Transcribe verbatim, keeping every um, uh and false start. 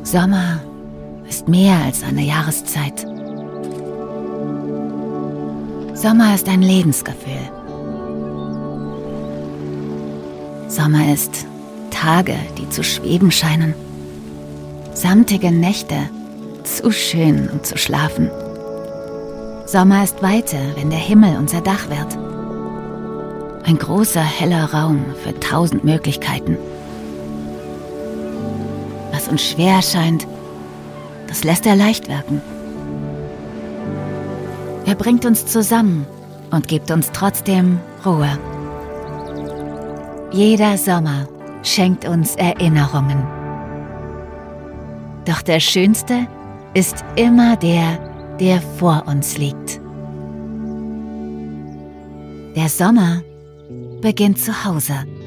Sommer ist mehr als eine Jahreszeit. Sommer ist ein Lebensgefühl. Sommer ist Tage, die zu schweben scheinen. Samtige Nächte, zu schön, um zu schlafen. Sommer ist Weite, wenn der Himmel unser Dach wird. Ein großer, heller Raum für tausend Möglichkeiten. Was uns schwer erscheint, das lässt er leicht wirken. Er bringt uns zusammen und gibt uns trotzdem Ruhe. Jeder Sommer schenkt uns Erinnerungen. Doch der schönste ist immer der, der vor uns liegt. Der Sommer beginnt zu Hause.